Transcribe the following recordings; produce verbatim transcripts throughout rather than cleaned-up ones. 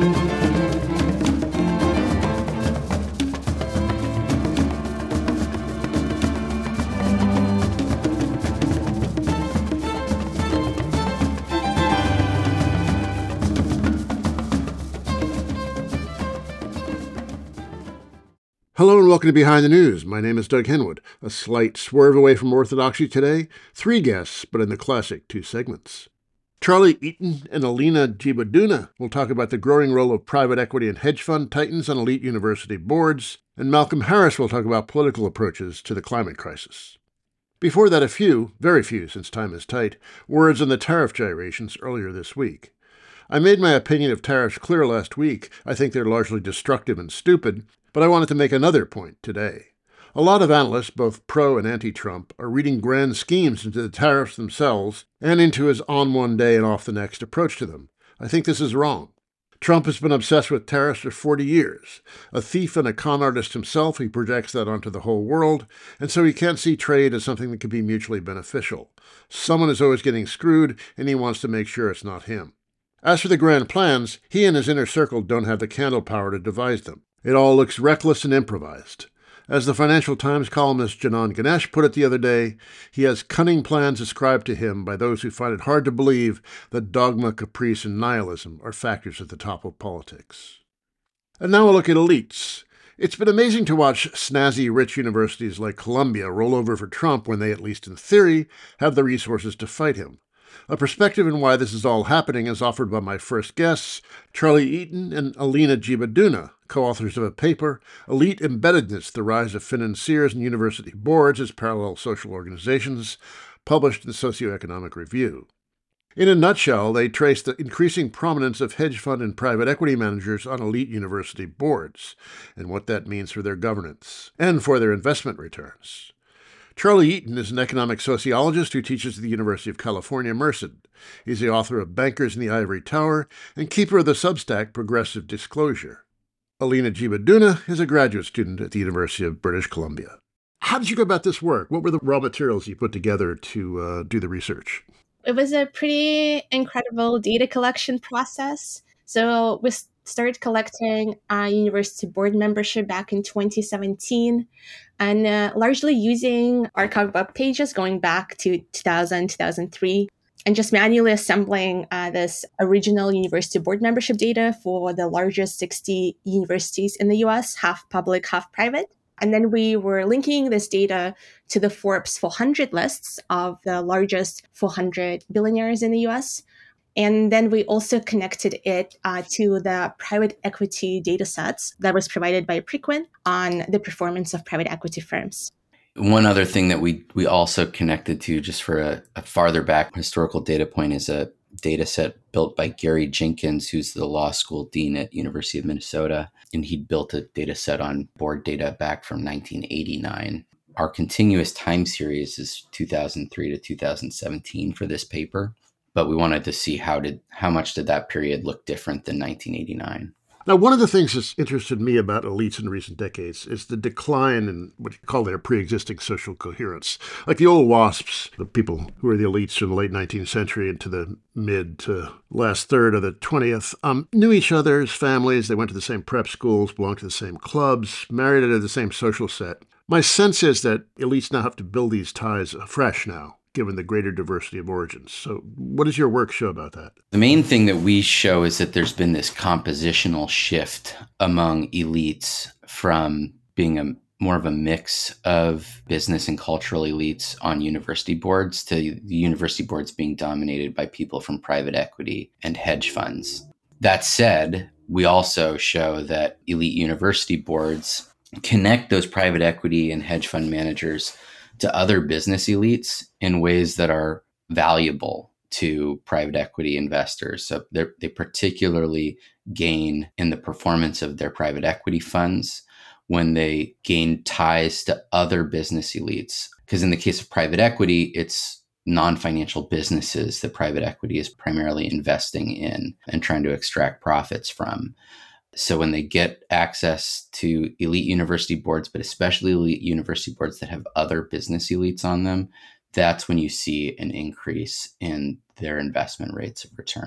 Hello and welcome to Behind the News. My name is Doug Henwood. A slight swerve away from orthodoxy today. Three guests, but in the classic two segments. Charlie Eaton and Alina Jibaduna will talk about the growing role of private equity and hedge fund titans on elite university boards. And Malcolm Harris will talk about political approaches to the climate crisis. Before that, a few, very few since time is tight, words on the tariff gyrations earlier this week. I made my opinion of tariffs clear last week. I think they're largely destructive and stupid. But I wanted to make another point today. A lot of analysts, both pro and anti-Trump, are reading grand schemes into the tariffs themselves and into his on one day and off the next approach to them. I think this is wrong. Trump has been obsessed with tariffs for forty years. A thief and a con artist himself, he projects that onto the whole world, and so he can't see trade as something that can be mutually beneficial. Someone is always getting screwed, and he wants to make sure it's not him. As for the grand plans, he and his inner circle don't have the candle power to devise them. It all looks reckless and improvised. As the Financial Times columnist Janan Ganesh put it the other day, he has cunning plans ascribed to him by those who find it hard to believe that dogma, caprice, and nihilism are factors at the top of politics. And now a look at elites. It's been amazing to watch snazzy, rich universities like Columbia roll over for Trump when they, at least in theory, have the resources to fight him. A perspective in why this is all happening is offered by my first guests, Charlie Eaton and Alina Jibaduna, co-authors of a paper, Elite Embeddedness, The Rise of Financiers and University Boards as Parallel Social Organizations, published in Socioeconomic Review. In a nutshell, they trace the increasing prominence of hedge fund and private equity managers on elite university boards, and what that means for their governance, and for their investment returns. Charlie Eaton is an economic sociologist who teaches at the University of California, Merced. He's the author of Bankers in the Ivory Tower and keeper of the Substack Progressive Disclosure. Alina Jibaduna is a graduate student at the University of British Columbia. How did you go about this work? What were the raw materials you put together to uh, do the research? It was a pretty incredible data collection process. So we started collecting uh, university board membership back in twenty seventeen, and uh, largely using archive web pages going back to two thousand, two thousand three, and just manually assembling uh, this original university board membership data for the largest sixty universities in the U S, half public, half private. And then we were linking this data to the Forbes four hundred lists of the largest four hundred billionaires in the U S. And then we also connected it uh, to the private equity data sets that was provided by Preqin on the performance of private equity firms. One other thing that we we also connected to, just for a, a farther back historical data point, is a data set built by Gary Jenkins, who's the law school dean at University of Minnesota. And he built a data set on board data back from nineteen eighty-nine. Our continuous time series is two thousand three to two thousand seventeen for this paper. But we wanted to see how did how much did that period look different than nineteen eighty-nine. Now, one of the things that's interested me about elites in recent decades is the decline in what you call their pre-existing social coherence. Like the old WASPs, the people who were the elites from the late nineteenth century into the mid to last third of the twentieth, um, knew each other's families. They went to the same prep schools, belonged to the same clubs, married into the same social set. My sense is that elites now have to build these ties afresh now, given the greater diversity of origins. So what does your work show about that? The main thing that we show is that there's been this compositional shift among elites from being a more of a mix of business and cultural elites on university boards to the university boards being dominated by people from private equity and hedge funds. That said, we also show that elite university boards connect those private equity and hedge fund managers to other business elites in ways that are valuable to private equity investors. So they particularly gain in the performance of their private equity funds when they gain ties to other business elites. Because in the case of private equity, it's non-financial businesses that private equity is primarily investing in and trying to extract profits from. So when they get access to elite university boards, but especially elite university boards that have other business elites on them, that's when you see an increase in their investment rates of return.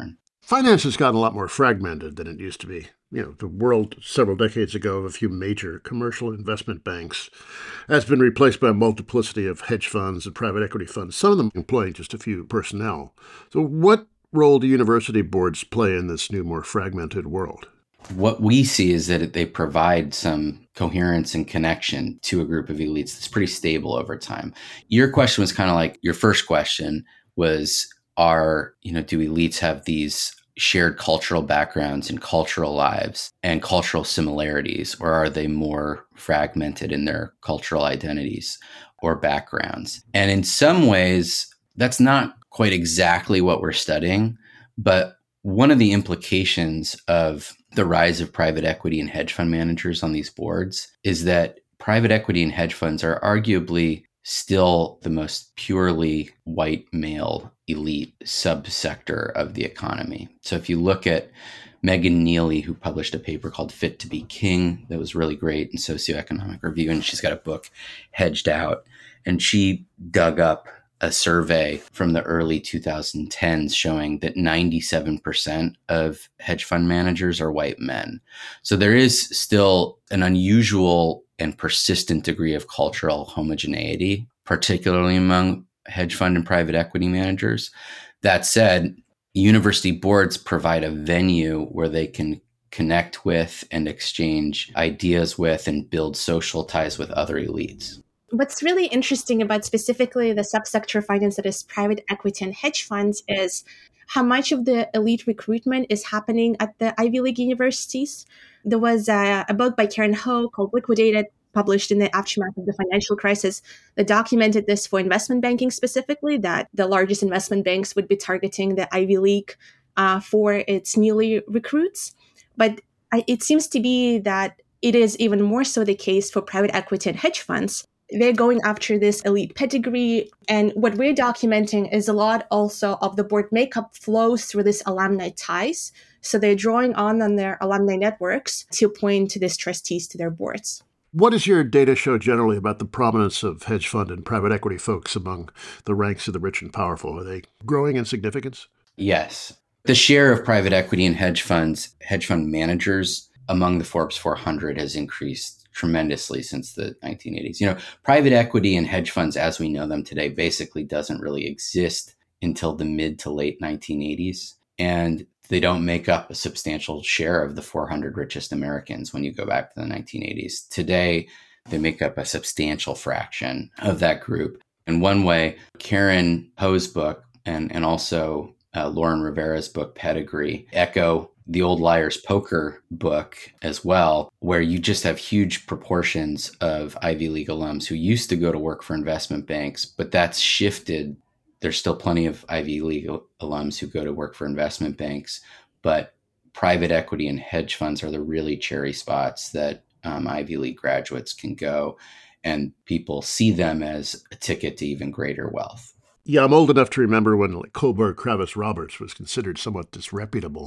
Finance has gotten a lot more fragmented than it used to be. You know, the world several decades ago of a few major commercial investment banks has been replaced by a multiplicity of hedge funds and private equity funds, some of them employing just a few personnel. So what role do university boards play in this new, more fragmented world? What we see is that they provide some coherence and connection to a group of elites that's pretty stable over time. Your question was kind of like, your first question was, are, you know, do elites have these shared cultural backgrounds and cultural lives and cultural similarities, or are they more fragmented in their cultural identities or backgrounds? And in some ways, that's not quite exactly what we're studying, but one of the implications of the rise of private equity and hedge fund managers on these boards is that private equity and hedge funds are arguably still the most purely white male elite subsector of the economy. So if you look at Megan Neely, who published a paper called Fit to Be King that was really great in Socioeconomic Review, and she's got a book, Hedged Out, and she dug up a survey from the early twenty tens showing that ninety-seven percent of hedge fund managers are white men. So there is still an unusual and persistent degree of cultural homogeneity, particularly among hedge fund and private equity managers. That said, university boards provide a venue where they can connect with and exchange ideas with and build social ties with other elites. What's really interesting about specifically the subsector of finance that is private equity and hedge funds is how much of the elite recruitment is happening at the Ivy League universities. There was a, a book by Karen Ho called Liquidated, published in the aftermath of the financial crisis, that documented this for investment banking specifically, that the largest investment banks would be targeting the Ivy League uh, for its newly recruits. But I, it seems to be that it is even more so the case for private equity and hedge funds. They're going after this elite pedigree. And what we're documenting is a lot also of the board makeup flows through this alumni ties. So they're drawing on on their alumni networks to appoint these trustees to their boards. What does your data show generally about the prominence of hedge fund and private equity folks among the ranks of the rich and powerful? Are they growing in significance? Yes. The share of private equity and hedge funds, hedge fund managers among the Forbes four hundred has increased tremendously since the nineteen eighties. You know, private equity and hedge funds as we know them today basically doesn't really exist until the mid to late nineteen eighties. And they don't make up a substantial share of the four hundred richest Americans when you go back to the nineteen eighties. Today, they make up a substantial fraction of that group. In one way, Karen Ho's book and, and also uh, Lauren Rivera's book, Pedigree, echo the Old Liar's Poker book as well, where you just have huge proportions of Ivy League alums who used to go to work for investment banks, but that's shifted. There's still plenty of Ivy League alums who go to work for investment banks, but private equity and hedge funds are the really cherry spots that um, Ivy League graduates can go, and people see them as a ticket to even greater wealth. Yeah, I'm old enough to remember when like Kohlberg Kravis Roberts was considered somewhat disreputable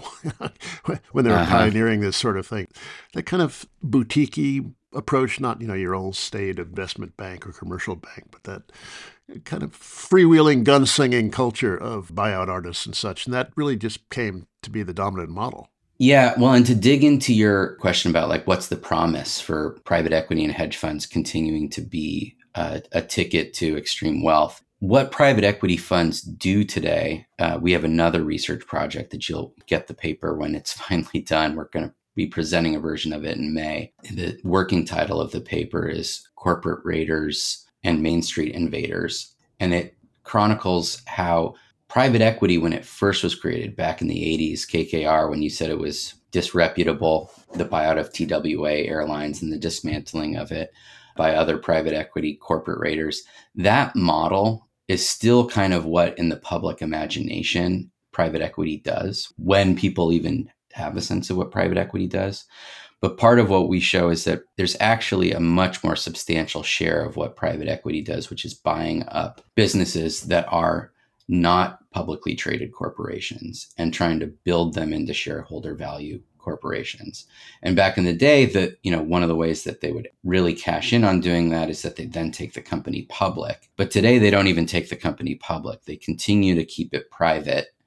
when they were uh-huh. pioneering this sort of thing. That kind of boutique-y approach, not, you know, your old staid investment bank or commercial bank, but that kind of freewheeling, gun-singing culture of buyout artists and such. And that really just came to be the dominant model. Yeah, well, and to dig into your question about like what's the promise for private equity and hedge funds continuing to be uh, a ticket to extreme wealth, what private equity funds do today, uh, we have another research project that you'll get the paper when it's finally done. We're going to be presenting a version of it in May. The working title of the paper is Corporate Raiders and Main Street Invaders. And it chronicles how private equity, when it first was created back in the eighties, K K R, when you said it was disreputable, the buyout of T W A Airlines and the dismantling of it by other private equity corporate raiders, that model is still kind of what in the public imagination private equity does, when people even have a sense of what private equity does. But part of what we show is that there's actually a much more substantial share of what private equity does, which is buying up businesses that are not publicly traded corporations and trying to build them into shareholder value corporations. And back in the day, that, you know, one of the ways that they would really cash in on doing that is that they then take the company public. But today they don't even take the company public. They continue to keep it private.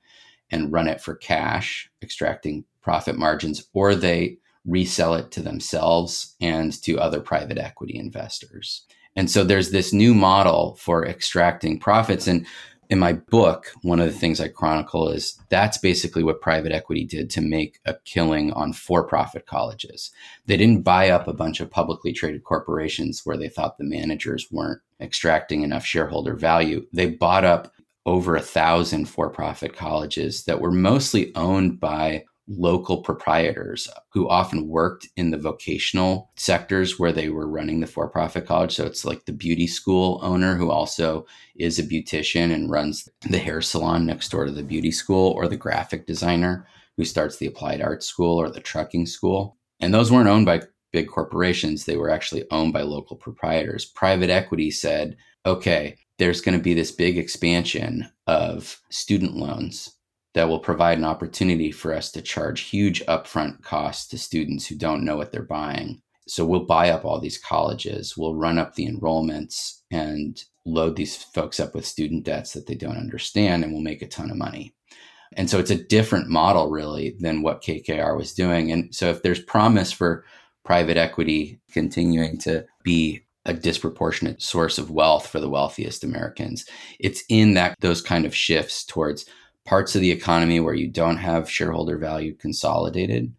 and run it for cash, extracting profit margins, or they resell it to themselves and to other private equity investors. And so there's this new model for extracting profits. And in my book, one of the things I chronicle is that's basically what private equity did to make a killing on for-profit colleges. They didn't buy up a bunch of publicly traded corporations where they thought the managers weren't extracting enough shareholder value. They bought up over a thousand for-profit colleges that were mostly owned by local proprietors who often worked in the vocational sectors where they were running the for-profit college. So it's like the beauty school owner who also is a beautician and runs the hair salon next door to the beauty school, or the graphic designer who starts the applied arts school or the trucking school. And those weren't owned by big corporations. They were actually owned by local proprietors. Private equity said, okay, there's going to be this big expansion of student loans that will provide an opportunity for us to charge huge upfront costs to students who don't know what they're buying. So we'll buy up all these colleges, we'll run up the enrollments and load these folks up with student debts that they don't understand, and we'll make a ton of money. And so it's a different model really than what K K R was doing. And so if there's promise for private equity continuing to be a disproportionate source of wealth for the wealthiest Americans, it's in that those kind of shifts towards parts of the economy where you don't have shareholder value consolidated,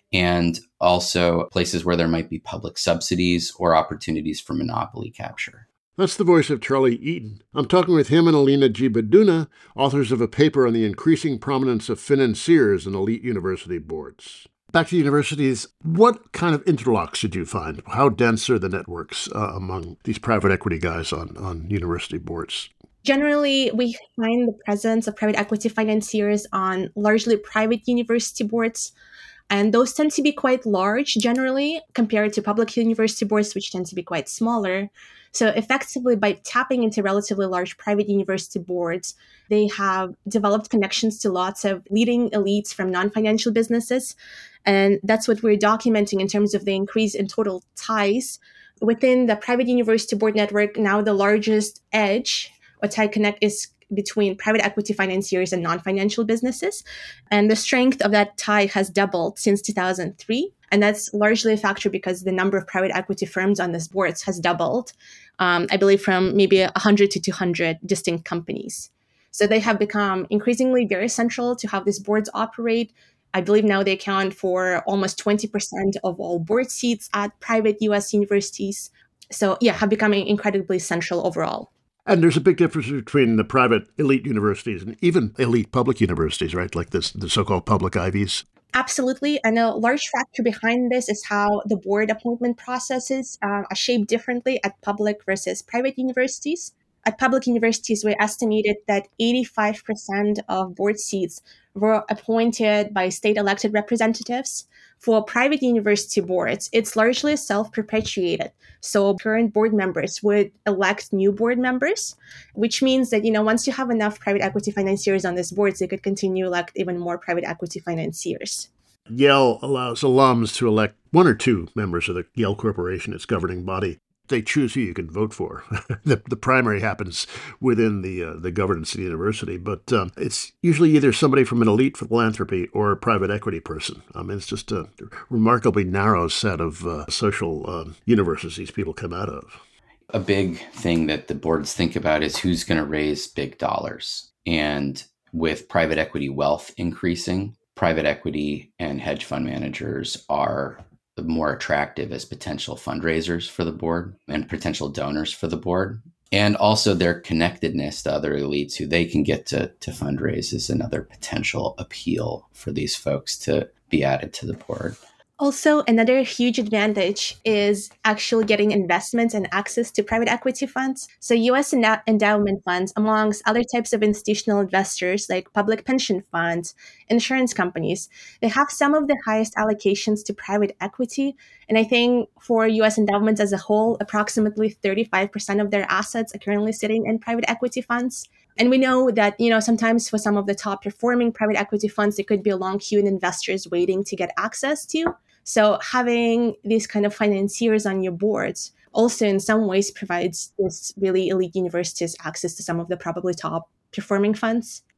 and also places where there might be public subsidies or opportunities for monopoly capture. That's the voice of Charlie Eaton. I'm talking with him and Alina Jibaduna, authors of a paper on the increasing prominence of financiers in elite university boards. Back to universities, what kind of interlocks did you find? How dense are the networks uh, among these private equity guys on, on university boards? Generally, we find the presence of private equity financiers on largely private university boards, and those tend to be quite large generally compared to public university boards, which tend to be quite smaller. So effectively, by tapping into relatively large private university boards, they have developed connections to lots of leading elites from non-financial businesses. And that's what we're documenting in terms of the increase in total ties. Within the private university board network, now the largest edge or tie connect is between private equity financiers and non-financial businesses. And the strength of that tie has doubled since two thousand three. And that's largely a factor because the number of private equity firms on these boards has doubled, um, I believe from maybe one hundred to two hundred distinct companies. So they have become increasingly very central to how these boards operate. I believe now they account for almost twenty percent of all board seats at private U S universities. So yeah, have become incredibly central overall. And there's a big difference between the private elite universities and even elite public universities, right? Like this, the so-called public Ivies. Absolutely. And a large factor behind this is how the board appointment processes uh, are shaped differently at public versus private universities. At public universities, we estimated that eighty-five percent of board seats were appointed by state elected representatives. For private university boards, it's largely self-perpetuated. So current board members would elect new board members, which means that, you know, once you have enough private equity financiers on these boards, they could continue to elect even more private equity financiers. Yale allows alums to elect one or two members of the Yale Corporation, its governing body. They choose who you can vote for. the, the primary happens within the uh, the governance of the university, but um, it's usually either somebody from an elite philanthropy or a private equity person. I mean, it's just a remarkably narrow set of uh, social um, universes these people come out of. A big thing that the boards think about is who's going to raise big dollars. And with private equity wealth increasing, private equity and hedge fund managers are more attractive as potential fundraisers for the board and potential donors for the board. And also their connectedness to other elites who they can get to, to fundraise is another potential appeal for these folks to be added to the board. Also, another huge advantage is actually getting investments and access to private equity funds. So U S endow- endowment funds, amongst other types of institutional investors like public pension funds, insurance companies, they have some of the highest allocations to private equity. And I think for U S endowments as a whole, approximately thirty-five percent of their assets are currently sitting in private equity funds. And we know that, you know, sometimes for some of the top performing private equity funds, there could be a long queue in investors waiting to get access to. So having these kind of financiers on your boards also in some ways provides this really elite universities access to some of the probably top performing funds.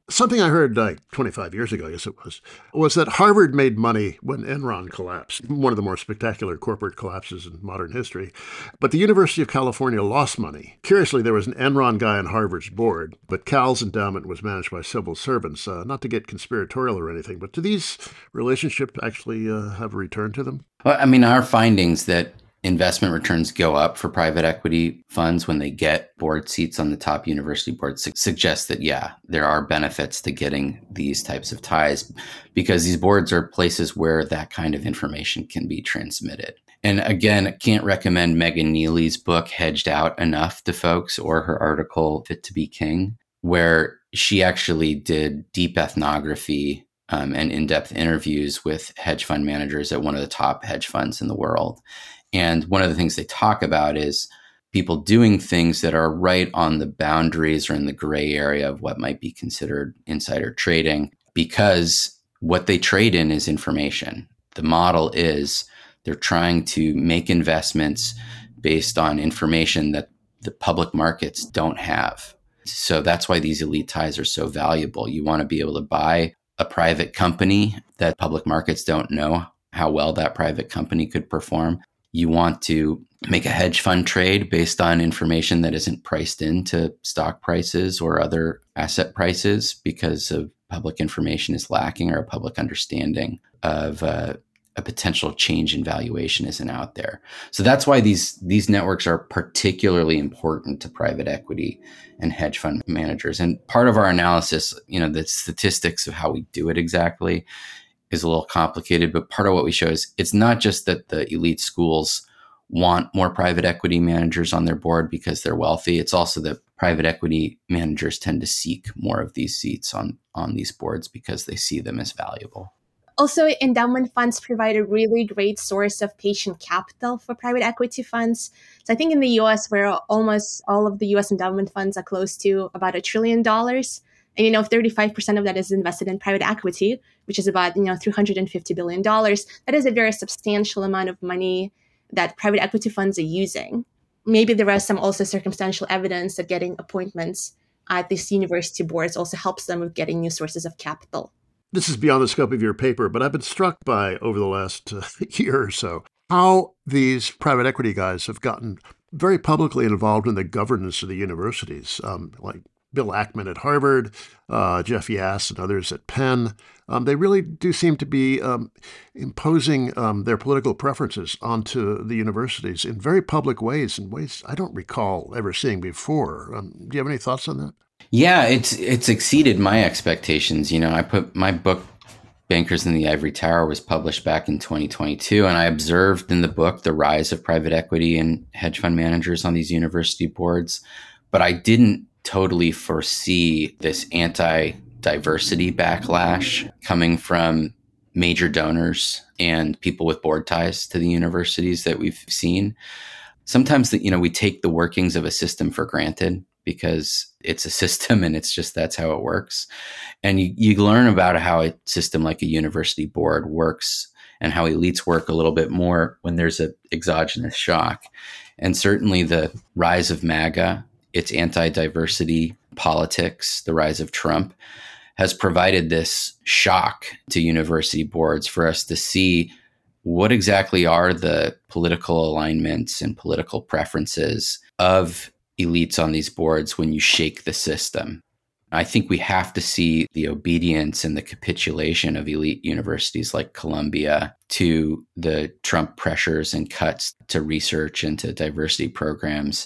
Something I heard like twenty-five years ago, I guess it was, was that Harvard made money when Enron collapsed, one of the more spectacular corporate collapses in modern history. But the University of California lost money. Curiously, there was an Enron guy on Harvard's board, but Cal's endowment was managed by civil servants. Uh, not to get conspiratorial or anything, but do these relationships actually uh, have a return to them? Well, I mean, our findings that investment returns go up for private equity funds when they get board seats on the top university boards su- suggest that, yeah, there are benefits to getting these types of ties because these boards are places where that kind of information can be transmitted. And again, I can't recommend Megan Neely's book, Hedged Out, enough to folks, or her article, Fit to be King, where she actually did deep ethnography um, and in-depth interviews with hedge fund managers at one of the top hedge funds in the world. And one of the things they talk about is people doing things that are right on the boundaries or in the gray area of what might be considered insider trading, because what they trade in is information. The model is they're trying to make investments based on information that the public markets don't have. So that's why these elite ties are so valuable. You want to be able to buy a private company that public markets don't know how well that private company could perform. You want to make a hedge fund trade based on information that isn't priced into stock prices or other asset prices because of public information is lacking or a public understanding of uh, a potential change in valuation isn't out there. So that's why these these networks are particularly important to private equity and hedge fund managers. And part of our analysis, you know, the statistics of how we do it exactly is a little complicated, but part of what we show is it's not just that the elite schools want more private equity managers on their board because they're wealthy. It's also that private equity managers tend to seek more of these seats on, on these boards because they see them as valuable. Also, endowment funds provide a really great source of patient capital for private equity funds. So I think in the U S, where almost all of the U S endowment funds are close to about a trillion dollars, and, you know, thirty-five percent of that is invested in private equity, which is about, you know, three hundred fifty billion dollars. That is a very substantial amount of money that private equity funds are using. Maybe there is some also circumstantial evidence that getting appointments at these university boards also helps them with getting new sources of capital. This is beyond the scope of your paper, but I've been struck by, over the last uh, year or so, how these private equity guys have gotten very publicly involved in the governance of the universities, um, like Bill Ackman at Harvard, uh, Jeff Yass and others at Penn. Um, they really do seem to be um, imposing um, their political preferences onto the universities in very public ways, in ways I don't recall ever seeing before. Um, do you have any thoughts on that? Yeah, it's it's exceeded my expectations. You know, I put my book, Bankers in the Ivory Tower, was published back in twenty twenty-two, and I observed in the book the rise of private equity and hedge fund managers on these university boards, but I didn't totally foresee this anti-diversity backlash coming from major donors and people with board ties to the universities that we've seen. Sometimes that, you know, we take the workings of a system for granted because it's a system and it's just, that's how it works. And you, you learn about how a system like a university board works and how elites work a little bit more when there's an exogenous shock. And certainly the rise of MAGA, its anti-diversity politics, the rise of Trump, has provided this shock to university boards for us to see what exactly are the political alignments and political preferences of elites on these boards when you shake the system. I think we have to see the obedience and the capitulation of elite universities like Columbia to the Trump pressures and cuts to research and to diversity programs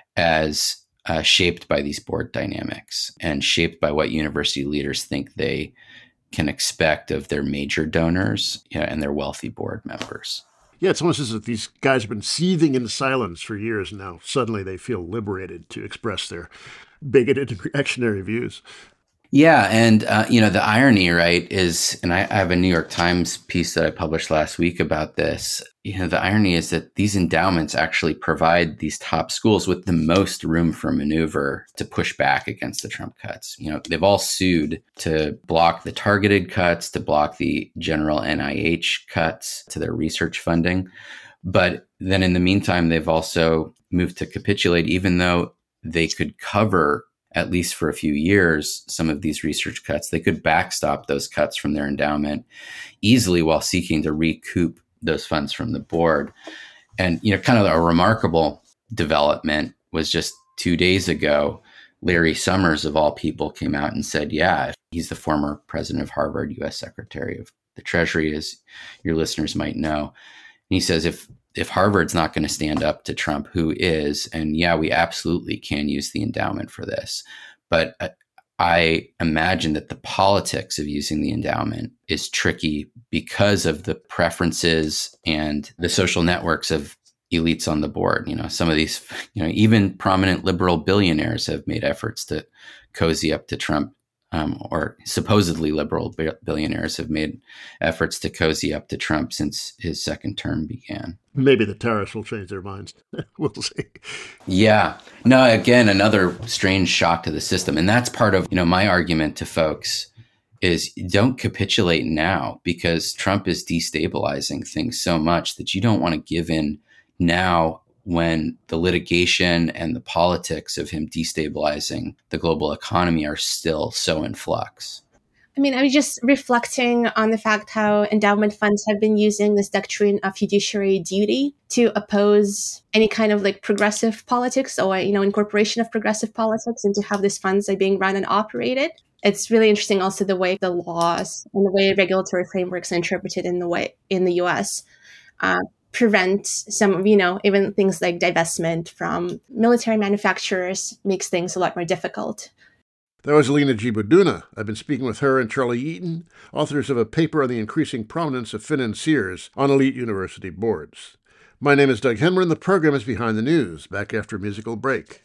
as uh, shaped by these board dynamics and shaped by what university leaders think they can expect of their major donors, you know, and their wealthy board members. Yeah, it's almost as if these guys have been seething in silence for years now. Suddenly they feel liberated to express their bigoted and reactionary views. Yeah. And, uh, you know, the irony, right, is, and I, I have a New York Times piece that I published last week about this. You know, the irony is that these endowments actually provide these top schools with the most room for maneuver to push back against the Trump cuts. You know, they've all sued to block the targeted cuts, to block the general N I H cuts to their research funding. But then in the meantime, they've also moved to capitulate, even though they could cover at least for a few years, some of these research cuts. They could backstop those cuts from their endowment easily while seeking to recoup those funds from the board. And, you know, kind of a remarkable development was just two days ago, Larry Summers, of all people, came out and said, yeah, he's the former president of Harvard, U S Secretary of the Treasury, as your listeners might know. And he says, if if Harvard's not going to stand up to Trump, who is? And yeah, we absolutely can use the endowment for this. But uh, I imagine that the politics of using the endowment is tricky because of the preferences and the social networks of elites on the board. You know, some of these, you know, even prominent liberal billionaires have made efforts to cozy up to Trump, um, or supposedly liberal bi- billionaires have made efforts to cozy up to Trump since his second term began. Maybe the tariffs will change their minds. We'll see. Yeah. No, again, another strange shock to the system. And that's part of, you know, my argument to folks is don't capitulate now, because Trump is destabilizing things so much that you don't want to give in now when the litigation and the politics of him destabilizing the global economy are still so in flux. I mean, I was just reflecting on the fact how endowment funds have been using this doctrine of fiduciary duty to oppose any kind of like progressive politics or, you know, incorporation of progressive politics, and to have these funds are being run and operated. It's really interesting also the way the laws and the way regulatory frameworks are interpreted in the way in the U S uh, prevent some of, you know, even things like divestment from military manufacturers makes things a lot more difficult. That was Alina Jibuduna. I've been speaking with her and Charlie Eaton, authors of a paper on the increasing prominence of financiers on elite university boards. My name is Doug Henry, and the program is Behind the News, back after a musical break.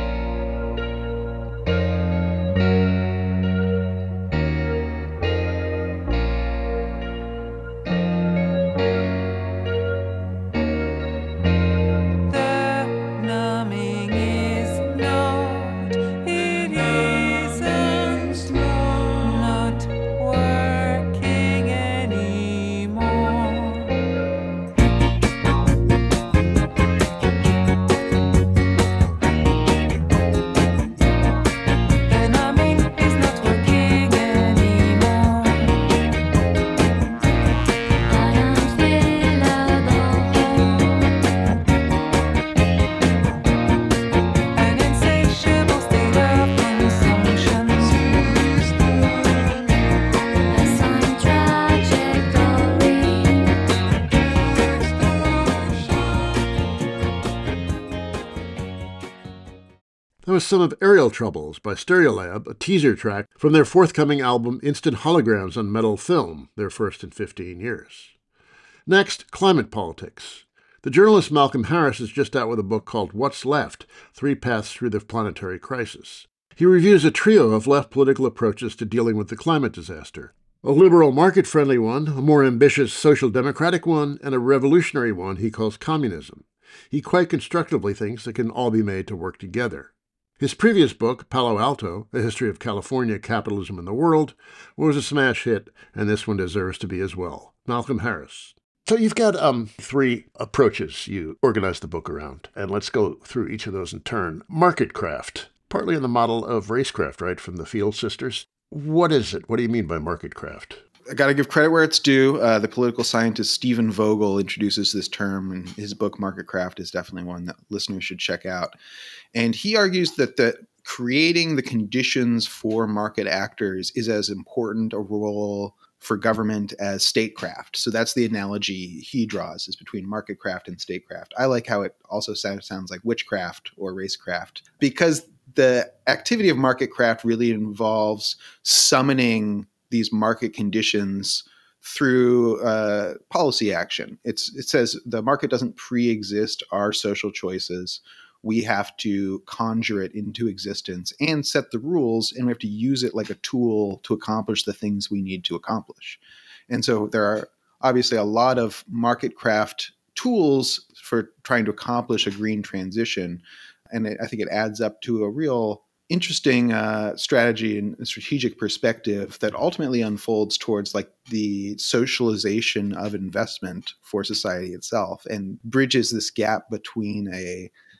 That was some of Aerial Troubles by Stereolab, a teaser track from their forthcoming album Instant Holograms on Metal Film, their first in fifteen years. Next, climate politics. The journalist Malcolm Harris is just out with a book called What's Left? Three Paths Through the Planetary Crisis. He reviews a trio of left political approaches to dealing with the climate disaster. A liberal market-friendly one, a more ambitious social democratic one, and a revolutionary one he calls communism. He quite constructively thinks they can all be made to work together. His previous book, Palo Alto, A History of California, Capitalism and the World, was a smash hit, and this one deserves to be as well. Malcolm Harris. So you've got um, three approaches you organized the book around, and let's go through each of those in turn. Marketcraft, partly in the model of racecraft, right, from the Field Sisters. What is it? What do you mean by marketcraft? I got to give credit where it's due. Uh, the political scientist Stephen Vogel introduces this term, and his book Marketcraft is definitely one that listeners should check out. And he argues that the creating the conditions for market actors is as important a role for government as statecraft. So that's the analogy he draws, is between marketcraft and statecraft. I like how it also sounds like witchcraft or racecraft, because the activity of marketcraft really involves summoning these market conditions through uh, policy action. It's, it says the market doesn't pre-exist our social choices. We have to conjure it into existence and set the rules, and we have to use it like a tool to accomplish the things we need to accomplish. And so there are obviously a lot of marketcraft tools for trying to accomplish a green transition. And it, I think it adds up to a real interesting uh, strategy and strategic perspective that ultimately unfolds towards like the socialization of investment for society itself, and bridges this gap between a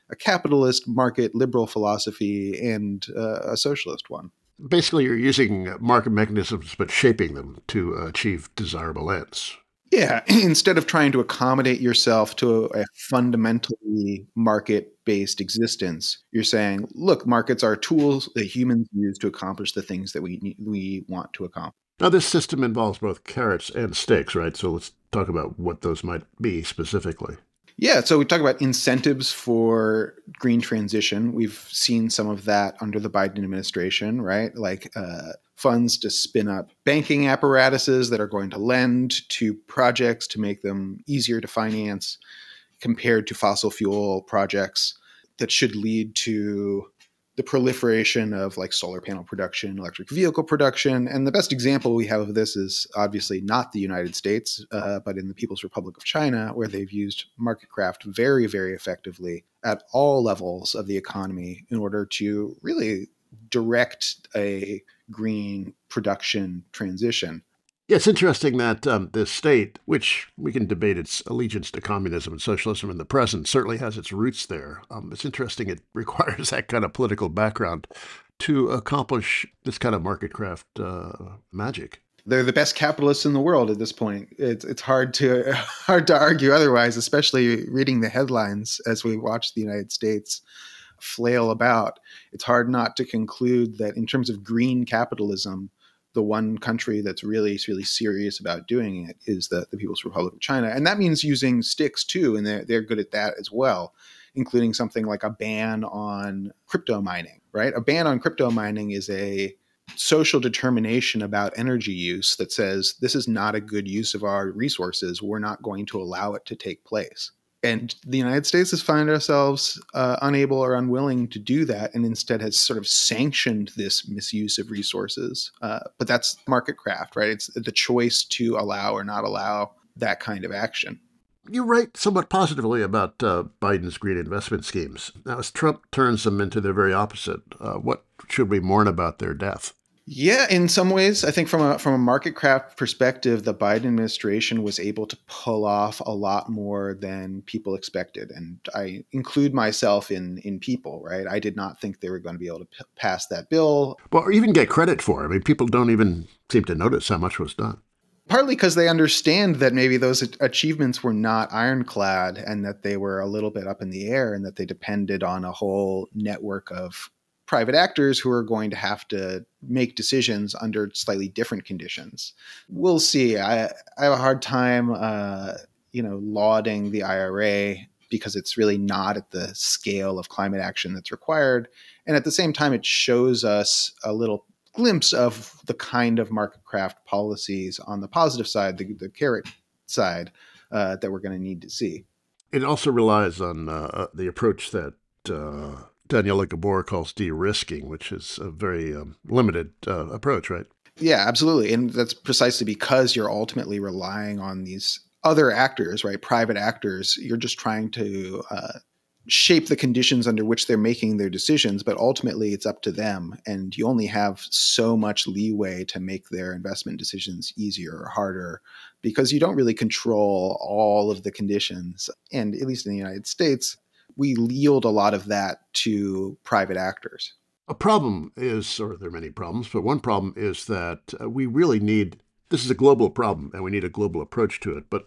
a capitalist market liberal philosophy and uh, a socialist one. Basically, you're using market mechanisms but shaping them to achieve desirable ends. Yeah, instead of trying to accommodate yourself to a fundamentally market-based existence, you're saying, look, markets are tools that humans use to accomplish the things that we we want to accomplish. Now, this system involves both carrots and sticks, right? So let's talk about what those might be specifically. Yeah, so we talk about incentives for green transition. We've seen some of that under the Biden administration, right? Like uh, funds to spin up banking apparatuses that are going to lend to projects to make them easier to finance compared to fossil fuel projects that should lead to the proliferation of like solar panel production, electric vehicle production. And the best example we have of this is obviously not the United States, uh, but in the People's Republic of China, where they've used market craft very, very effectively at all levels of the economy in order to really direct a green production transition. Yeah, it's interesting that um, this state, which we can debate its allegiance to communism and socialism in the present, certainly has its roots there. Um, it's interesting it requires that kind of political background to accomplish this kind of market craft uh, magic. They're the best capitalists in the world at this point. It's it's hard to hard to argue otherwise, especially reading the headlines as we watch the United States flail about. It's hard not to conclude that in terms of green capitalism, the one country that's really, really serious about doing it is the, the People's Republic of China. And that means using sticks too, and they're, they're good at that as well, including something like a ban on crypto mining, right? A ban on crypto mining is a social determination about energy use that says this is not a good use of our resources. We're not going to allow it to take place. And the United States has found ourselves uh, unable or unwilling to do that, and instead has sort of sanctioned this misuse of resources. Uh, but that's market craft, right? It's the choice to allow or not allow that kind of action. You write somewhat positively about uh, Biden's green investment schemes. Now, as Trump turns them into their very opposite, uh, what should we mourn about their death? Yeah, in some ways, I think from a from a market craft perspective, the Biden administration was able to pull off a lot more than people expected. And I include myself in in people, right? I did not think they were going to be able to p- pass that bill. Well, or even get credit for it. I mean, people don't even seem to notice how much was done. Partly because they understand that maybe those achievements were not ironclad and that they were a little bit up in the air and that they depended on a whole network of private actors who are going to have to make decisions under slightly different conditions. We'll see. I, I have a hard time, uh, you know, lauding the I R A because it's really not at the scale of climate action that's required. And at the same time, it shows us a little glimpse of the kind of market craft policies on the positive side, the, the carrot side, uh, that we're going to need to see. It also relies on uh, the approach that uh, Daniela Gabor calls de-risking, which is a very um, limited uh, approach, right? Yeah, absolutely. And that's precisely because you're ultimately relying on these other actors, right? Private actors. You're just trying to uh, shape the conditions under which they're making their decisions, but ultimately it's up to them. And you only have so much leeway to make their investment decisions easier or harder because you don't really control all of the conditions. And at least in the United States, we yield a lot of that to private actors. A problem is, or there are many problems, but one problem is that uh, we really need, this is a global problem and we need a global approach to it, but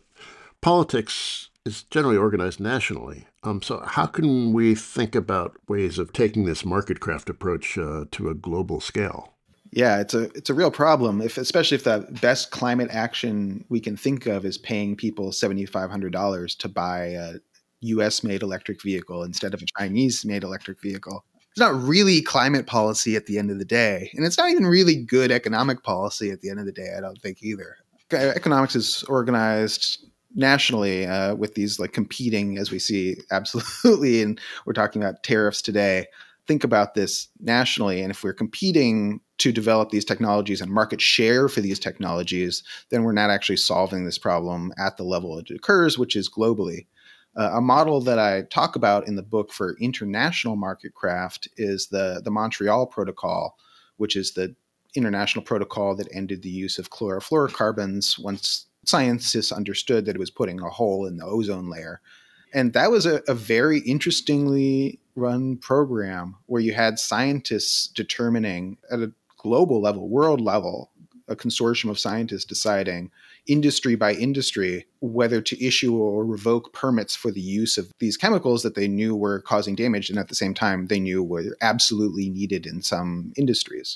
politics is generally organized nationally. Um, so how can we think about ways of taking this market craft approach uh, to a global scale? Yeah, it's a it's a real problem, if especially if the best climate action we can think of is paying people seven thousand five hundred dollars to buy a U S-made electric vehicle instead of a Chinese-made electric vehicle. It's not really climate policy at the end of the day. And it's not even really good economic policy at the end of the day, I don't think either. Economics is organized nationally uh, with these like competing, as we see, absolutely. And we're talking about tariffs today. Think about this nationally. And if we're competing to develop these technologies and market share for these technologies, then we're not actually solving this problem at the level it occurs, which is globally. Uh, a model that I talk about in the book for international market craft is the, the Montreal Protocol, which is the international protocol that ended the use of chlorofluorocarbons once scientists understood that it was putting a hole in the ozone layer. And that was a, a very interestingly run program where you had scientists determining at a global level, world level, a consortium of scientists deciding industry by industry whether to issue or revoke permits for the use of these chemicals that they knew were causing damage, and at the same time they knew were absolutely needed in some industries.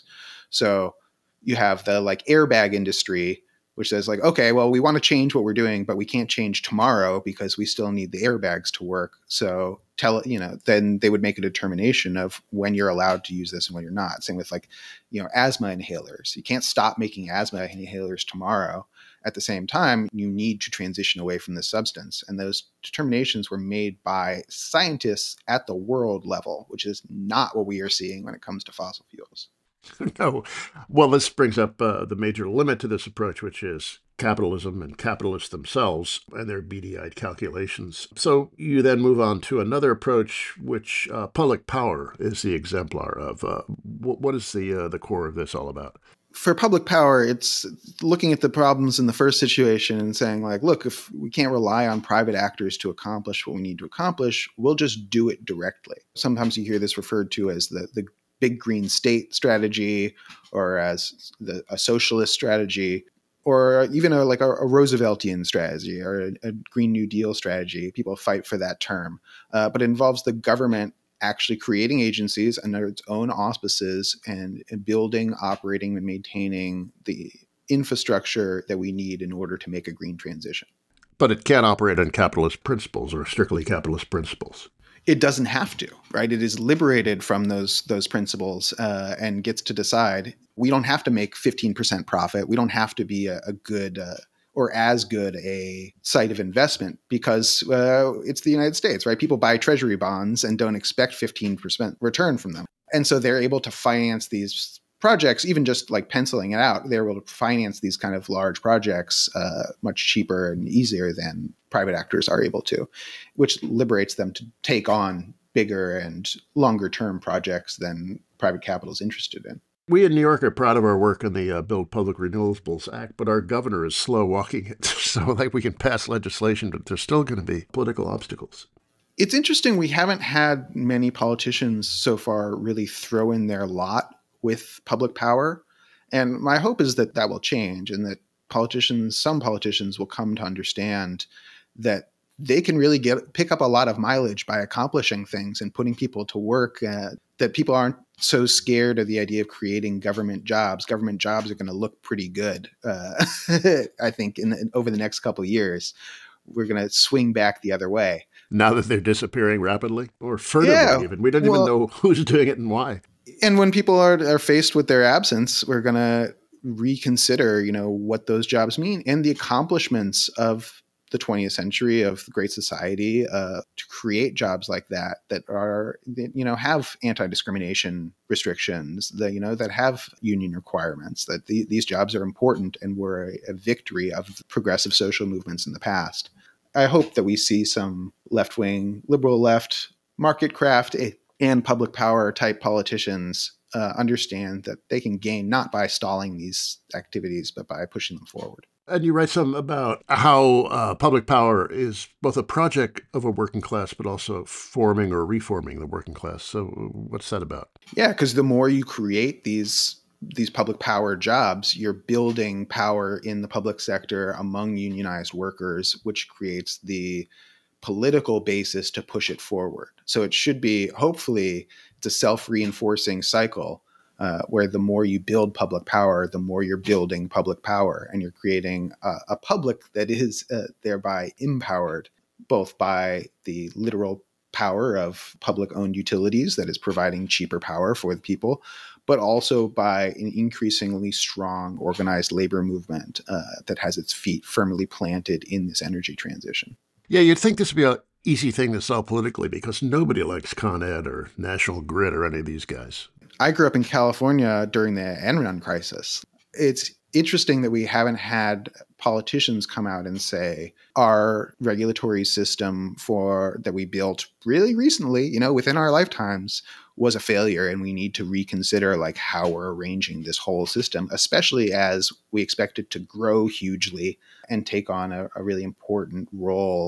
So you have the like airbag industry, which says like, okay, well, we want to change what we're doing, but we can't change tomorrow because we still need the airbags to work. So tell, you know, then they would make a determination of when you're allowed to use this and when you're not. Same with like, you know, asthma inhalers. You can't stop making asthma inhalers tomorrow. At the same time, you need to transition away from this substance. And those determinations were made by scientists at the world level, which is not what we are seeing when it comes to fossil fuels. No. Well, this brings up uh, the major limit to this approach, which is capitalism and capitalists themselves and their beady-eyed calculations. So you then move on to another approach, which uh, public power is the exemplar of. Uh, what, what is the uh, the core of this all about? For public power, it's looking at the problems in the first situation and saying like, look, if we can't rely on private actors to accomplish what we need to accomplish, we'll just do it directly. Sometimes you hear this referred to as the, the big green state strategy, or as the, a socialist strategy, or even a, like a, a Rooseveltian strategy or a, a Green New Deal strategy. People fight for that term, uh, but it involves the government actually creating agencies under its own auspices and, and building, operating, and maintaining the infrastructure that we need in order to make a green transition. But it can't operate on capitalist principles or strictly capitalist principles. It doesn't have to, right? It is liberated from those those principles uh, and gets to decide. We don't have to make fifteen percent profit. We don't have to be a, a good uh, or as good a site of investment because uh, it's the United States, right? People buy treasury bonds and don't expect fifteen percent return from them. And so they're able to finance these projects, even just like penciling it out, they're able to finance these kind of large projects uh, much cheaper and easier than private actors are able to, which liberates them to take on bigger and longer term projects than private capital is interested in. We in New York are proud of our work in the uh, Build Public Renewables Act, but our governor is slow walking it. So like we can pass legislation, but there's still going to be political obstacles. It's interesting. We haven't had many politicians so far really throw in their lot with public power. And my hope is that that will change and that politicians, some politicians will come to understand that they can really get pick up a lot of mileage by accomplishing things and putting people to work, uh, that people aren't so scared of the idea of creating government jobs. Government jobs are going to look pretty good, uh, I think, in the, over the next couple of years. We're going to swing back the other way. Now that they're disappearing rapidly or furtively yeah, even. We don't well, even know who's doing it and why. And when people are, are faced with their absence, we're going to reconsider, you know, what those jobs mean and the accomplishments of the twentieth century, of the Great Society, uh, to create jobs like that, that are, you know, have anti-discrimination restrictions, that, you know, that have union requirements, that the, these jobs are important and were a, a victory of progressive social movements in the past. I hope that we see some left-wing, liberal left, market craft and public power type politicians uh, understand that they can gain not by stalling these activities, but by pushing them forward. And you write something about how uh, public power is both a project of a working class, but also forming or reforming the working class. So what's that about? Yeah, because the more you create these these public power jobs, you're building power in the public sector among unionized workers, which creates the political basis to push it forward. So it should be, hopefully, it's a self-reinforcing cycle uh, where the more you build public power, the more you're building public power, and you're creating a, a public that is uh, thereby empowered both by the literal power of public-owned utilities that is providing cheaper power for the people, but also by an increasingly strong organized labor movement uh, that has its feet firmly planted in this energy transition. Yeah, you'd think this would be an easy thing to solve politically because nobody likes Con Ed or National Grid or any of these guys. I grew up in California during the Enron crisis. It's interesting that we haven't had politicians come out and say our regulatory system for that we built really recently, you know, within our lifetimes, was a failure, and we need to reconsider like how we're arranging this whole system, especially as we expect it to grow hugely and take on a, a really important role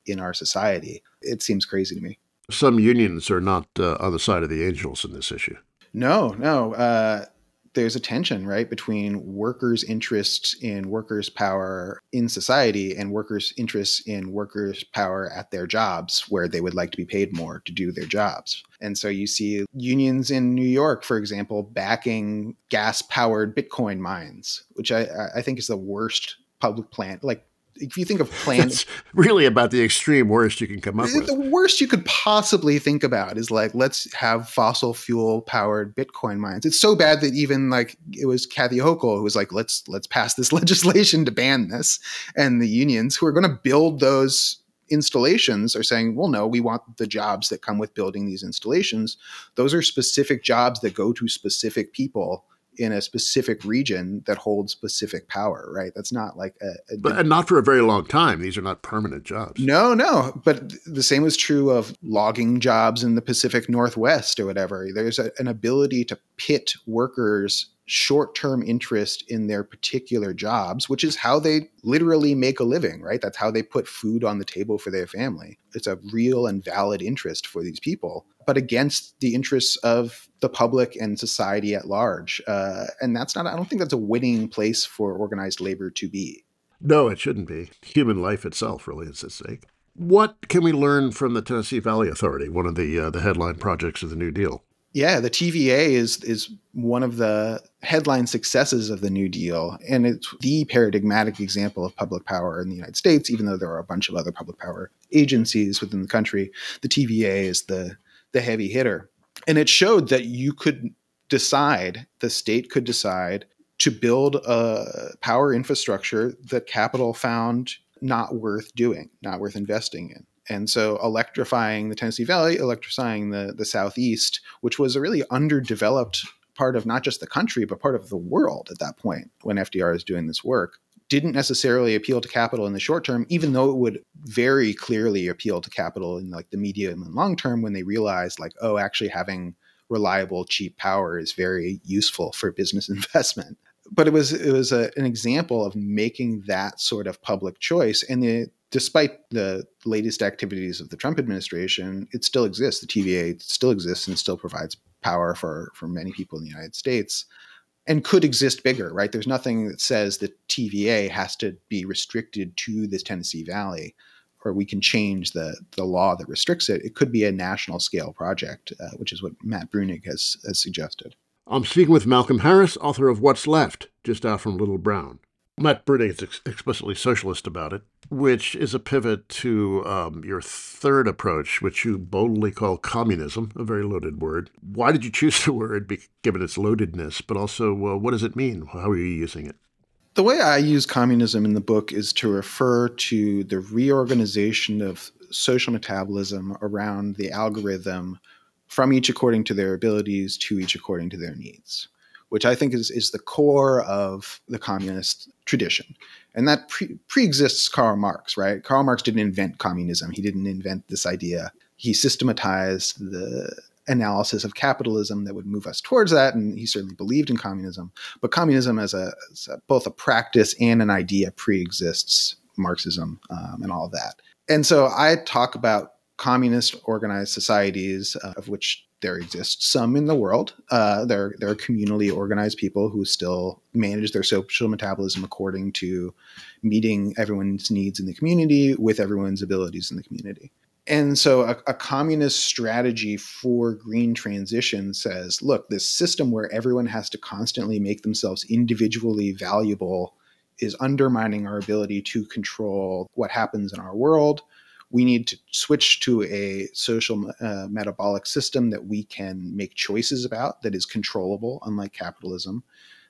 in our society. It seems crazy to me. Some unions are not uh, on the side of the angels in this issue. No, no. Uh, there's a tension, right, between workers' interests in workers' power in society and workers' interests in workers' power at their jobs, where they would like to be paid more to do their jobs. And so you see unions in New York, for example, backing gas-powered Bitcoin mines, which I, I think is the worst public plan. Like, if you think of planned, That's really about the extreme worst you can come up with. The worst you could possibly think about is like, let's have fossil fuel powered Bitcoin mines. It's so bad that even like it was Kathy Hochul who was like, let's let's pass this legislation to ban this. And the unions who are going to build those installations are saying, well, no, we want the jobs that come with building these installations. Those are specific jobs that go to specific people in a specific region that holds specific power, right? That's not like a, a but and not for a very long time. These are not permanent jobs. No, no. But the same was true of logging jobs in the Pacific Northwest or whatever. There's a, an ability to pit workers' short-term interest in their particular jobs, which is how they literally make a living, right? That's how they put food on the table for their family. It's a real and valid interest for these people, but against the interests of the public and society at large. Uh, and that's not, I don't think that's a winning place for organized labor to be. No, it shouldn't be. Human life itself really is at stake. What can we learn from the Tennessee Valley Authority, one of the uh, the headline projects of the New Deal? Yeah, the T V A is is one of the headline successes of the New Deal, and it's the paradigmatic example of public power in the United States, even though there are a bunch of other public power agencies within the country. The T V A is the, the heavy hitter. And it showed that you could decide, the state could decide to build a power infrastructure that capital found not worth doing, not worth investing in. And so electrifying the Tennessee Valley, electrifying the, the Southeast, which was a really underdeveloped part of not just the country, but part of the world at that point when F D R is doing this work, didn't necessarily appeal to capital in the short term, even though it would very clearly appeal to capital in like the medium and long term when they realized like, oh, actually having reliable, cheap power is very useful for business investment. But it was it was a, an example of making that sort of public choice. And the despite the latest activities of the Trump administration, it still exists. The T V A still exists and still provides power for, for many people in the United States and could exist bigger, right? There's nothing that says that T V A has to be restricted to this Tennessee Valley, or we can change the, the law that restricts it. It could be a national scale project, uh, which is what Matt Bruenig has, has suggested. I'm speaking with Malcolm Harris, author of What's Left, just out from Little Brown. Matt Bruenig is ex- explicitly socialist about it, which is a pivot to um, your third approach, which you boldly call communism, a very loaded word. Why did you choose the word, be- given its loadedness, but also uh, what does it mean? How are you using it? The way I use communism in the book is to refer to the reorganization of social metabolism around the algorithm from each according to their abilities to each according to their needs, which I think is, is the core of the communist tradition. And that pre- pre-exists Karl Marx, right? Karl Marx didn't invent communism. He didn't invent this idea. He systematized the analysis of capitalism that would move us towards that, and he certainly believed in communism. But communism as, a, as a, both a practice and an idea pre-exists Marxism um, and all of that. And so I talk about communist organized societies, uh, of which there exist some in the world. Uh, there, there are communally organized people who still manage their social metabolism according to meeting everyone's needs in the community with everyone's abilities in the community. And so a, a communist strategy for green transition says, look, this system where everyone has to constantly make themselves individually valuable is undermining our ability to control what happens in our world. We need to switch to a social uh, metabolic system that we can make choices about, that is controllable, unlike capitalism,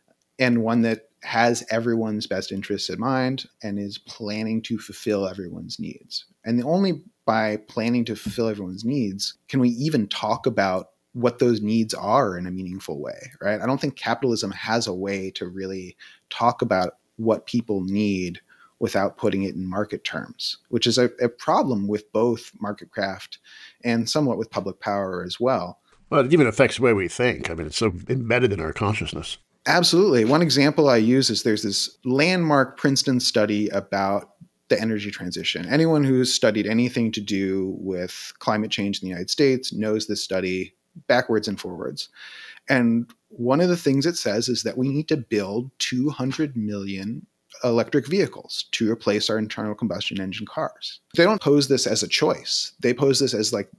and one that has everyone's best interests in mind and is planning to fulfill everyone's needs. And only by planning to fulfill everyone's needs can we even talk about what those needs are in a meaningful way, right? I don't think capitalism has a way to really talk about what people need without putting it in market terms, which is a, a problem with both market craft and somewhat with public power as well. Well, it even affects the way we think. I mean, it's so embedded in our consciousness. Absolutely. One example I use is there's this landmark Princeton study about the energy transition. Anyone who's studied anything to do with climate change in the United States knows this study backwards and forwards. And one of the things it says is that we need to build two hundred million electric vehicles to replace our internal combustion engine cars. They don't pose this as a choice. They pose this as like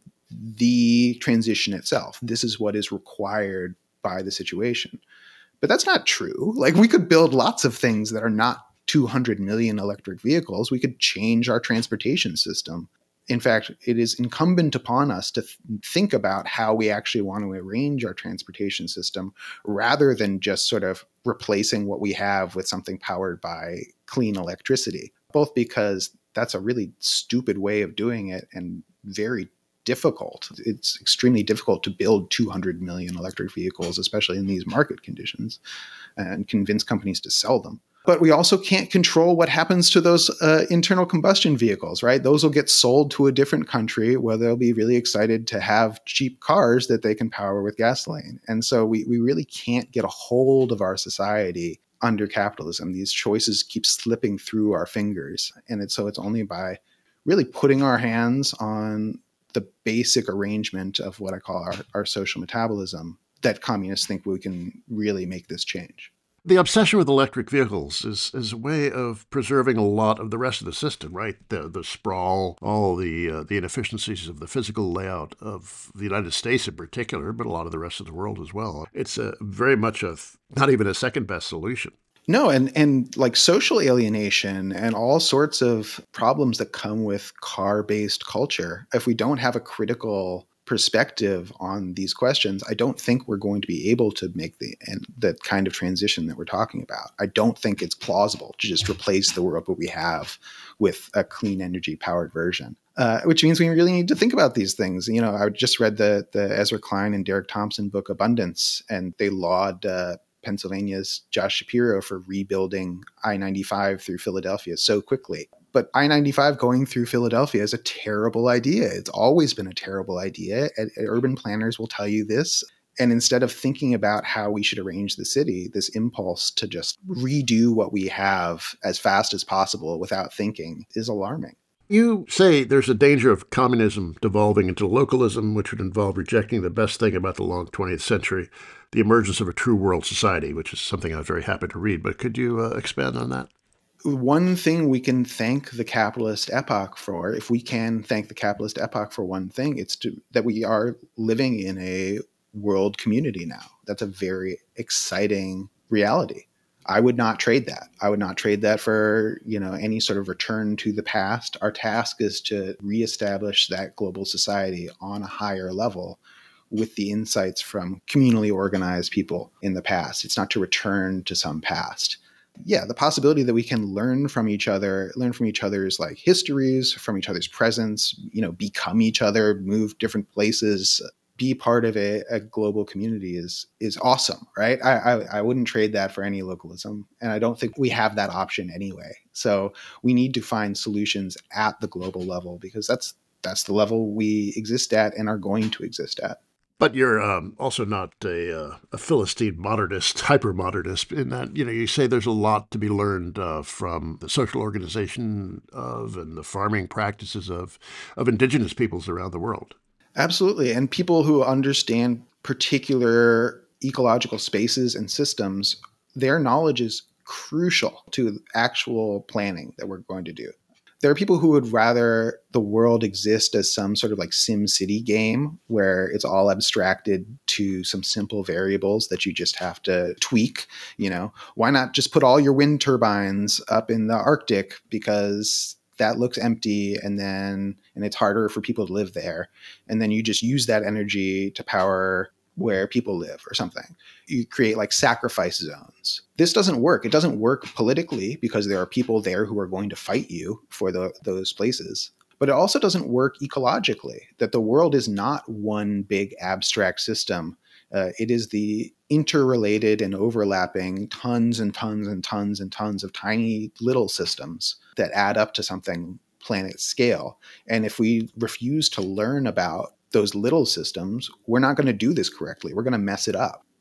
the transition itself. This is what is required by the situation. But that's not true. Like, we could build lots of things that are not two hundred million electric vehicles. We could change our transportation system. In fact, it is incumbent upon us to th- think about how we actually want to arrange our transportation system rather than just sort of replacing what we have with something powered by clean electricity, both because that's a really stupid way of doing it and very difficult. It's extremely difficult to build two hundred million electric vehicles, especially in these market conditions, and convince companies to sell them. But we also can't control what happens to those uh, internal combustion vehicles, right? Those will get sold to a different country where they'll be really excited to have cheap cars that they can power with gasoline. And so we, we really can't get a hold of our society under capitalism. These choices keep slipping through our fingers. And it's, so it's only by really putting our hands on the basic arrangement of what I call our, our social metabolism that communists think we can really make this change. The obsession with electric vehicles is, is a way of preserving a lot of the rest of the system, right? The the sprawl, all the uh, the inefficiencies of the physical layout of the United States in particular, but a lot of the rest of the world as well. It's a, very much a not even a second best solution. No, and and like social alienation and all sorts of problems that come with car-based culture. If we don't have a critical perspective on these questions, I don't think we're going to be able to make the and the kind of transition that we're talking about. I don't think it's plausible to just replace the world that we have with a clean energy powered version. Uh, which means we really need to think about these things. You know, I just read the the Ezra Klein and Derek Thompson book Abundance, and they laud uh, Pennsylvania's Josh Shapiro for rebuilding I ninety-five through Philadelphia so quickly. But I ninety-five going through Philadelphia is a terrible idea. It's always been a terrible idea. And urban planners will tell you this. And instead of thinking about how we should arrange the city, this impulse to just redo what we have as fast as possible without thinking is alarming. You say there's a danger of communism devolving into localism, which would involve rejecting the best thing about the long twentieth century, the emergence of a true world society, which is something I was very happy to read. But could you uh, expand on that? One thing we can thank the capitalist epoch for, if we can thank the capitalist epoch for one thing, it's to, that we are living in a world community now. That's a very exciting reality. I would not trade that. I would not trade that for, you know, any sort of return to the past. Our task is to reestablish that global society on a higher level with the insights from communally organized people in the past. It's not to return to some past. Yeah, the possibility that we can learn from each other, learn from each other's like histories, from each other's presence, you know, become each other, move different places, be part of a, a global community is is awesome, right? I, I I wouldn't trade that for any localism, and I don't think we have that option anyway. So we need to find solutions at the global level because that's that's the level we exist at and are going to exist at. But you're um, also not a, uh, a Philistine modernist, hyper-modernist, in that, you know, you say there's a lot to be learned uh, from the social organization of and the farming practices of, of indigenous peoples around the world. Absolutely. And people who understand particular ecological spaces and systems, their knowledge is crucial to actual planning that we're going to do. There are people who would rather the world exist as some sort of like Sim City game where it's all abstracted to some simple variables that you just have to tweak. You know, why not just put all your wind turbines up in the Arctic because that looks empty and then and it's harder for people to live there. And then you just use that energy to power where people live or something. You create like sacrifice zones. This doesn't work. It doesn't work politically because there are people there who are going to fight you for the, those places. But it also doesn't work ecologically, that the world is not one big abstract system. Uh, it is the interrelated and overlapping tons and tons and tons and tons of tiny little systems that add up to something planet scale. And if we refuse to learn about those little systems, we're not going to do this correctly. We're going to mess it up.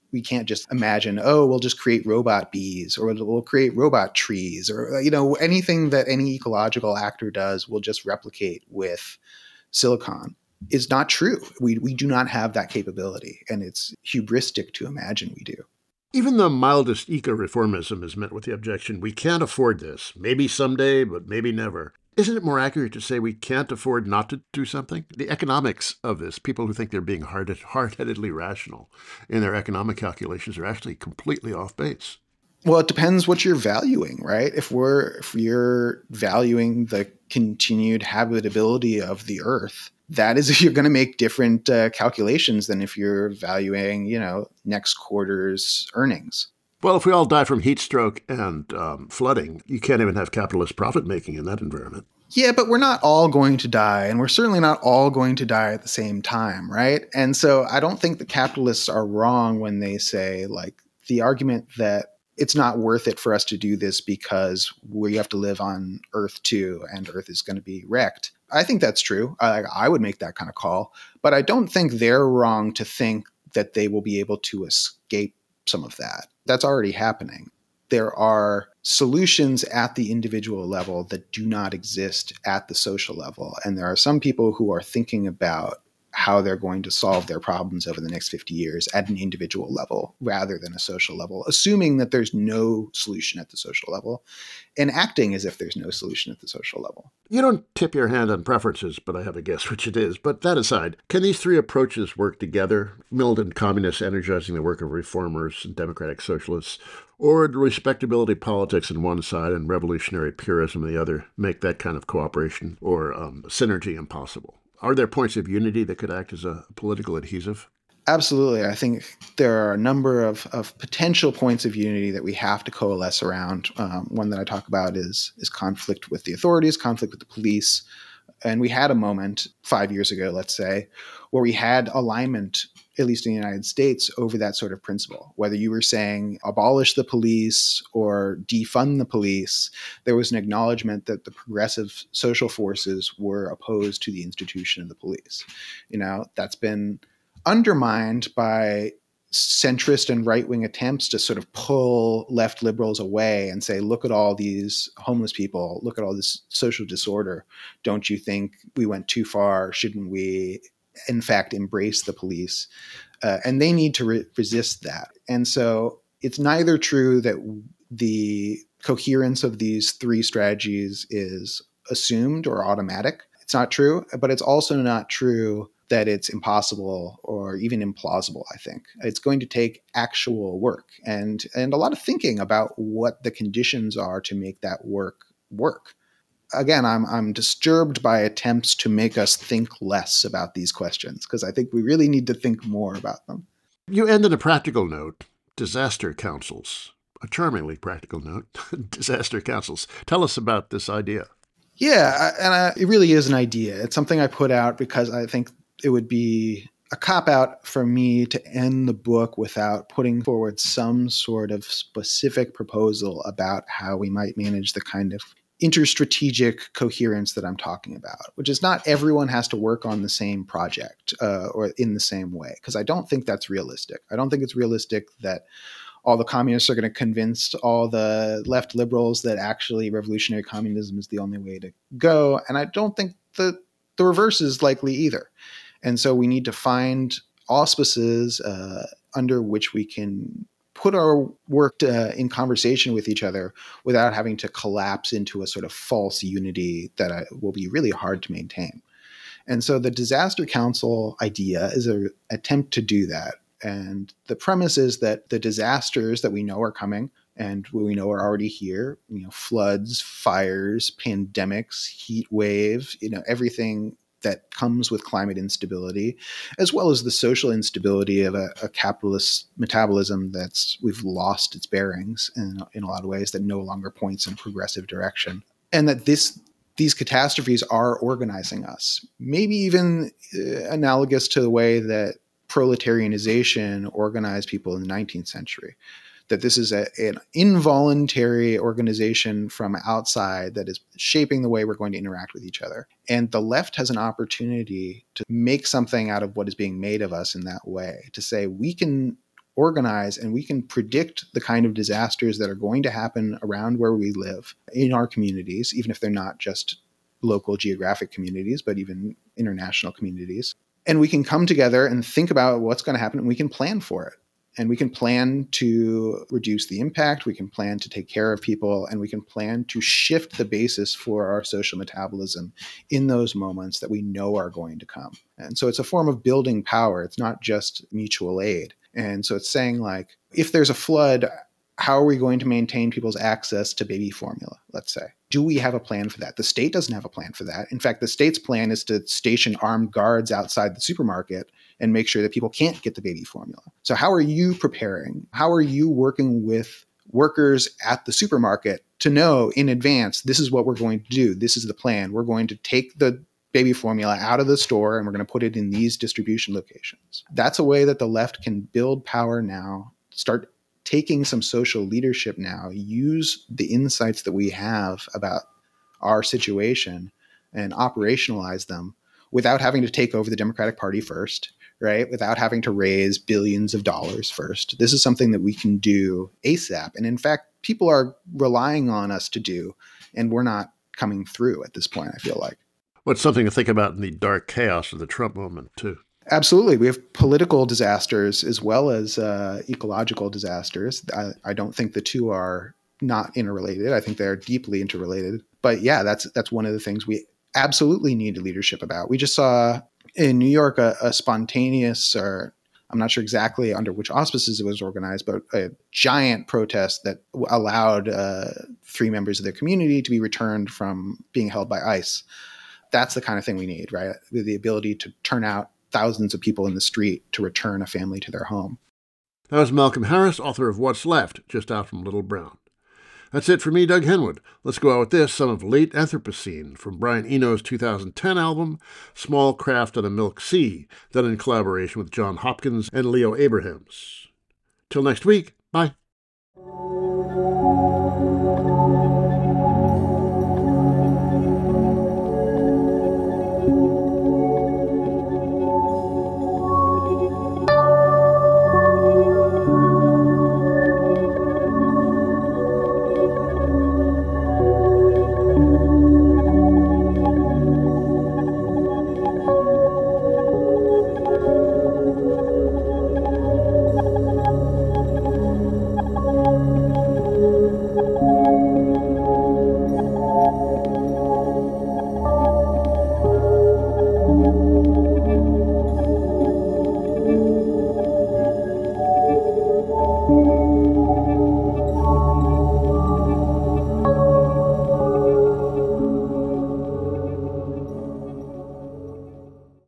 We can't just imagine, oh, we'll just create robot bees or we'll create robot trees or, you know, anything that any ecological actor does will just replicate with silicon is not true. We, we do not have that capability, and it's hubristic to imagine we do. Even the mildest eco-reformism is met with the objection, we can't afford this. Maybe someday, but maybe never. Isn't it more accurate to say we can't afford not to do something? The economics of this, people who think they're being hard, hard-headedly rational in their economic calculations are actually completely off base. Well, it depends what you're valuing, right? If we're if you're valuing the continued habitability of the Earth, that is, you're going to make different uh, calculations than if you're valuing, you know, next quarter's earnings. Well, if we all die from heat stroke and um, flooding, you can't even have capitalist profit making in that environment. Yeah, but we're not all going to die, and we're certainly not all going to die at the same time, right? And so I don't think the capitalists are wrong when they say, like, the argument that it's not worth it for us to do this because we have to live on Earth too, and Earth is going to be wrecked. I think that's true. I, I would make that kind of call. But I don't think they're wrong to think that they will be able to escape some of that. That's already happening. There are solutions at the individual level that do not exist at the social level. And there are some people who are thinking about how they're going to solve their problems over the next fifty years at an individual level rather than a social level, assuming that there's no solution at the social level and acting as if there's no solution at the social level. You don't tip your hand on preferences, but I have a guess which it is. But that aside, can these three approaches work together? Militant communists energizing the work of reformers and democratic socialists, or do respectability politics on one side and revolutionary purism on the other make that kind of cooperation or um, synergy impossible? Are there points of unity that could act as a political adhesive? Absolutely. I think there are a number of, of potential points of unity that we have to coalesce around. Um, one that I talk about is, is conflict with the authorities, conflict with the police. And we had a moment five years ago, let's say, where we had alignment, at least in the United States, over that sort of principle. Whether you were saying abolish the police or defund the police, there was an acknowledgement that the progressive social forces were opposed to the institution of the police. You know, that's been undermined by centrist and right-wing attempts to sort of pull left liberals away and say, look at all these homeless people, look at all this social disorder. Don't you think we went too far? Shouldn't we, in fact, embrace the police? Uh, and they need to re- resist that. And so it's neither true that the coherence of these three strategies is assumed or automatic. It's not true, but it's also not true that it's impossible or even implausible, I think. It's going to take actual work and, and a lot of thinking about what the conditions are to make that work work. Again, I'm, I'm disturbed by attempts to make us think less about these questions because I think we really need to think more about them. You end on a practical note, disaster councils. A charmingly practical note, disaster councils. Tell us about this idea. Yeah, and I, it really is an idea. It's something I put out because I think it would be a cop-out for me to end the book without putting forward some sort of specific proposal about how we might manage the kind of interstrategic coherence that I'm talking about, which is not everyone has to work on the same project uh, or in the same way, because I don't think that's realistic. I don't think it's realistic that all the communists are going to convince all the left liberals that actually revolutionary communism is the only way to go. And I don't think the, the reverse is likely either. And so we need to find auspices uh, under which we can put our work uh, in conversation with each other without having to collapse into a sort of false unity that uh, will be really hard to maintain. And so the Disaster Council idea is an attempt to do that. And the premise is that the disasters that we know are coming and we know are already here, you know, floods, fires, pandemics, heat waves, you know, everything that comes with climate instability, as well as the social instability of a, a capitalist metabolism that's we've lost its bearings in, in a lot of ways, that no longer points in a progressive direction. And that this these catastrophes are organizing us, maybe even uh, analogous to the way that proletarianization organized people in the nineteenth century. That this is a, an involuntary organization from outside that is shaping the way we're going to interact with each other. And the left has an opportunity to make something out of what is being made of us in that way, to say we can organize and we can predict the kind of disasters that are going to happen around where we live in our communities, even if they're not just local geographic communities, but even international communities. And we can come together and think about what's going to happen, and we can plan for it. And we can plan to reduce the impact, we can plan to take care of people, and we can plan to shift the basis for our social metabolism in those moments that we know are going to come. And so it's a form of building power. It's not just mutual aid. And so it's saying, like, if there's a flood, how are we going to maintain people's access to baby formula, let's say? Do we have a plan for that? The state doesn't have a plan for that. In fact, the state's plan is to station armed guards outside the supermarket and make sure that people can't get the baby formula. So how are you preparing? How are you working with workers at the supermarket to know in advance, this is what we're going to do. This is the plan. We're going to take the baby formula out of the store and we're going to put it in these distribution locations. That's a way that the left can build power now, start taking some social leadership now, use the insights that we have about our situation and operationalize them without having to take over the Democratic Party first, right? Without having to raise billions of dollars first. This is something that we can do ASAP. And in fact, people are relying on us to do, and we're not coming through at this point, I feel like. Well, it's something to think about in the dark chaos of the Trump moment, too. Absolutely. We have political disasters as well as uh, ecological disasters. I, I don't think the two are not interrelated. I think they're deeply interrelated. But yeah, that's that's one of the things we absolutely need leadership about. We just saw in New York a, a spontaneous, or I'm not sure exactly under which auspices it was organized, but a giant protest that allowed uh, three members of their community to be returned from being held by ICE. That's the kind of thing we need, right? The ability to turn out thousands of people in the street to return a family to their home. That was Malcolm Harris, author of What's Left, just out from Little Brown. That's it for me, Doug Henwood. Let's go out with this, some of Late Anthropocene from Brian Eno's two thousand ten album, Small Craft on a Milk Sea, done in collaboration with John Hopkins and Leo Abrahams. Till next week, bye.